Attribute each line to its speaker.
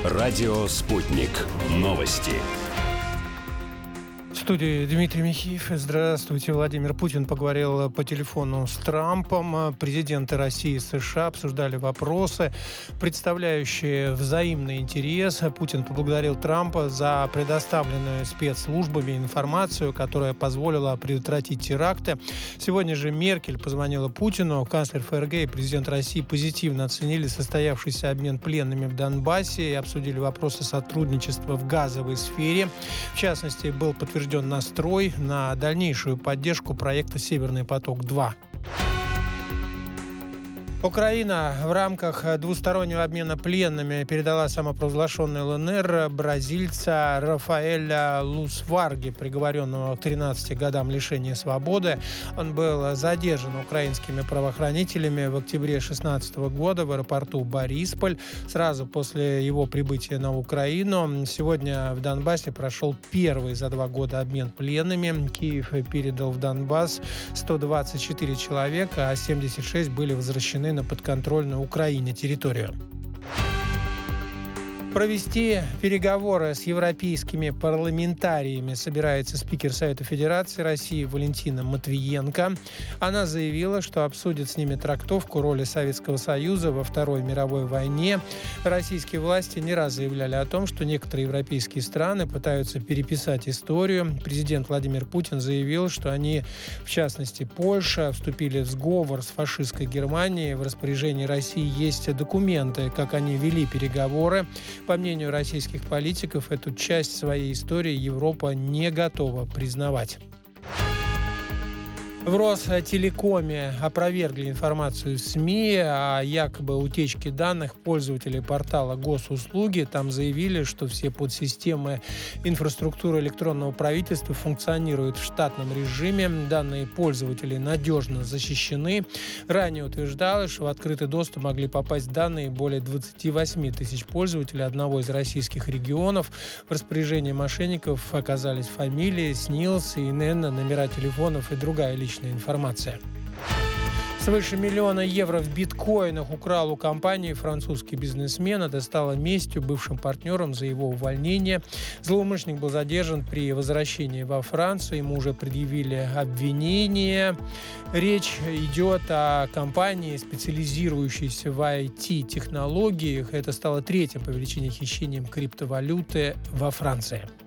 Speaker 1: Радио «Спутник». Новости.
Speaker 2: В студии Дмитрий Михеев. Здравствуйте. Владимир Путин поговорил по телефону с Трампом. Президенты России и США обсуждали вопросы, представляющие взаимный интерес. Путин поблагодарил Трампа за предоставленную спецслужбами информацию, которая позволила предотвратить теракты. Сегодня же Меркель позвонила Путину. Канцлер ФРГ и президент России позитивно оценили состоявшийся обмен пленными в Донбассе и обсудили вопросы сотрудничества в газовой сфере. В частности, был подтвержден настрой на дальнейшую поддержку проекта «Северный поток-2». Украина в рамках двустороннего обмена пленными передала самопровозглашенный ЛНР бразильца Рафаэля Лусварги, приговоренного к 13 годам лишения свободы. Он был задержан украинскими правоохранителями в октябре 2016 года в аэропорту Борисполь, сразу после его прибытия на Украину. Сегодня в Донбассе прошел первый за 2 года обмен пленными. Киев передал в Донбасс 124 человека, а 76 были возвращены на подконтрольную Украине территорию. Провести переговоры с европейскими парламентариями собирается спикер Совета Федерации России Валентина Матвиенко. Она заявила, что обсудит с ними трактовку роли Советского Союза во Второй мировой войне. Российские власти не раз заявляли о том, что некоторые европейские страны пытаются переписать историю. Президент Владимир Путин заявил, что они, в частности Польша, вступили в сговор с фашистской Германией. В распоряжении России есть документы, как они вели переговоры. По мнению российских политиков, эту часть своей истории Европа не готова признавать. В Ростелекоме опровергли информацию СМИ о якобы утечке данных пользователей портала Госуслуги. Там заявили, что все подсистемы инфраструктуры электронного правительства функционируют в штатном режиме. Данные пользователей надежно защищены. Ранее утверждалось, что в открытый доступ могли попасть данные более 28 тысяч пользователей одного из российских регионов. В распоряжении мошенников оказались фамилии, СНИЛС, ИНН, номера телефонов и другая личная информация. Свыше 1 миллиона евро в биткоинах украл у компании французский бизнесмен. Это стало местью бывшим партнерам за его увольнение. Злоумышленник был задержан при возвращении во Францию. Ему уже предъявили обвинение. Речь идет о компании, специализирующейся в IT-технологиях. Это стало 3-м по величине хищением криптовалюты во Франции.